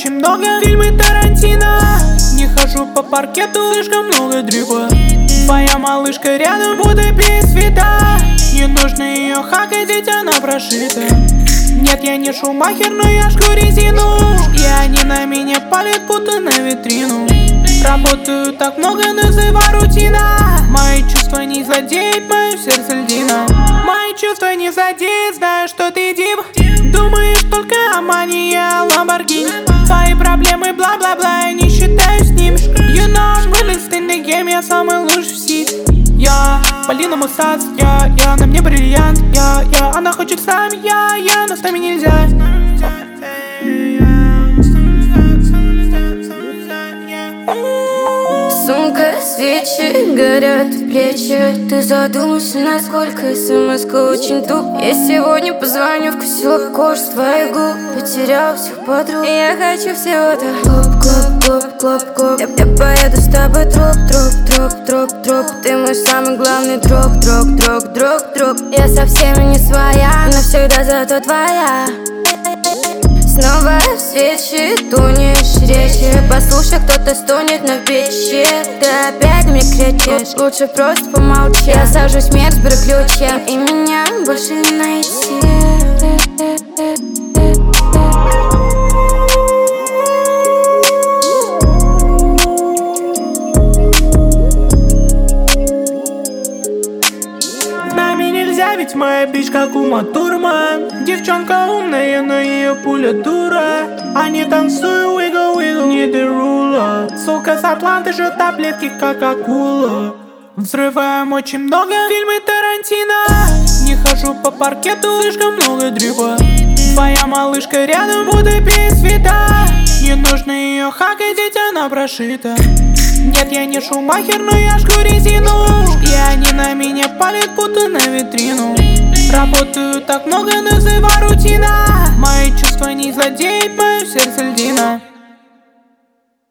очень много фильмы Тарантино. Не хожу по паркету, слишком много дрипа. Твоя малышка рядом, будто без вида. Не нужно ее хакать, ведь она прошита. Нет, я не Шумахер, но я жгу резину. И они на меня палят, будто на витрину. Работаю так много, называй рутина. Мои чувства не задеют, мое сердце льдина. Мои чувства не задеют, знаю, что ты дип. Думаешь только о мане, я Ламборгини. Твои проблемы, бла-бла-бла, я не считаю с ними. You know I'm realest in the game, я самый лучший в сети. Я Полина Мусац, я на мне бриллиант. Я, она хочет с нами, я, но с нами нельзя. Сумка, свечи, горят плечи. Ты задумался, насколько смс-ка очень туп. Я сегодня позвоню, вкусила кожу с твоих губ. Потерял всех подруг, я хочу всего-то. Клоп. Я поеду с тобой троп. Ты мой самый главный друг. Я со всеми не своя, навсегда зато твоя. Снова в свечи, тунешь речи. Послушай, кто-то стонет на печи. Ты опять мне кричишь, лучше просто помолчи. Я сажусь в мир с приключением, и меня больше не найти. Ведь моя бич как Ума Турман. Девчонка умная, но ее пуля дура. Они танцуют wiggle, не дерула. Сука с Атланты жжет таблетки, как акула. Взрываем очень много фильмы Тарантино. Не хожу по паркету, слишком много дрипа. Твоя малышка рядом, будто без вида. Не нужно ее хакать, ведь она прошита. Нет, я не Шумахер, но я жгу резину. И они на меня палят, будто на витрину. Работаю так много, называй рутина.